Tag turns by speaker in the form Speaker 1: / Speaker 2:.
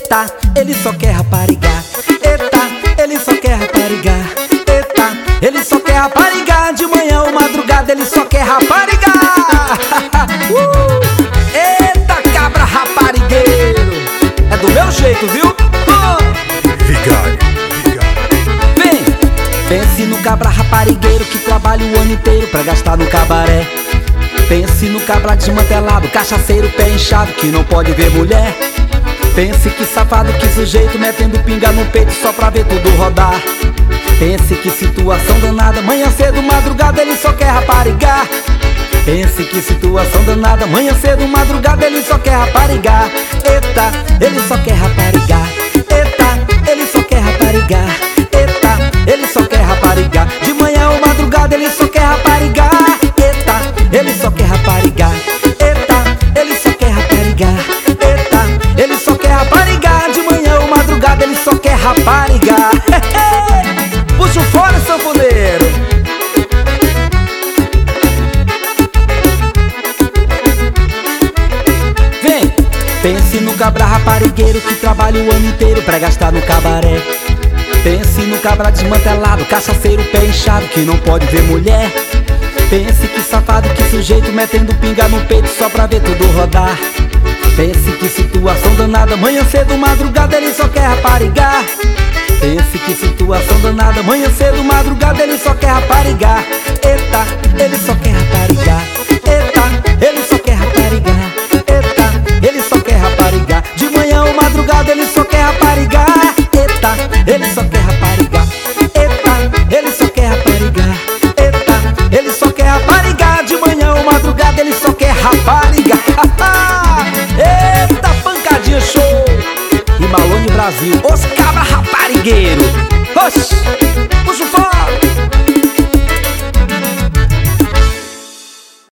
Speaker 1: Eita, ele só quer raparigar. Eita, ele só quer raparigar. Eita, ele só quer raparigar. De manhã ou madrugada ele só quer raparigar. Eita, cabra raparigueiro. É do meu jeito, viu?
Speaker 2: Vigário.
Speaker 1: Vem, pense no cabra raparigueiro que trabalha o ano inteiro pra gastar no cabaré. Pense no cabra desmantelado, cachaceiro, pé inchado, que não pode ver mulher. Pense que safado, que sujeito, metendo pinga no peito só pra ver tudo rodar. Pense que situação danada, manhã cedo, madrugada, ele só quer raparigar. Pense que situação danada, manhã cedo, madrugada, ele só quer raparigar. Eita, ele só quer raparigar. Eita, ele só quer raparigar. Eita, ele só quer raparigar. De manhã ou madrugada, ele só quer raparigar. Eita, ele só quer raparigar. Eita, ele só quer raparigar. Eita, ele só quer raparigar. De manhã ou madrugada, ele só quer raparigar. Puxa o fone, sanfoneiro. Vem, pense no cabra raparigueiro que trabalha o ano inteiro pra gastar no cabaré. Pense no cabra desmantelado, cachaceiro, pé inchado, que não pode ver mulher. Pense que safado, que sujeito, metendo pinga no peito só pra ver tudo rodar. Pense que situação danada, manhã cedo, madrugada, ele só quer raparigar. Pense que situação danada, manhã cedo, madrugada, ele só quer raparigar. Eita, ele só quer raparigar. Eita, ele só quer raparigar. Eita, ele só quer raparigar. De manhã ou madrugada, ele só quer raparigar. Eita, ele só quer raparigar. Eita, ele só quer raparigar. Eita, ele só quer raparigar. De manhã ou madrugada, ele só quer raparigar. Eita, pancadinha show! E Malone Brasil, os cabra raparigueiro. Oxi!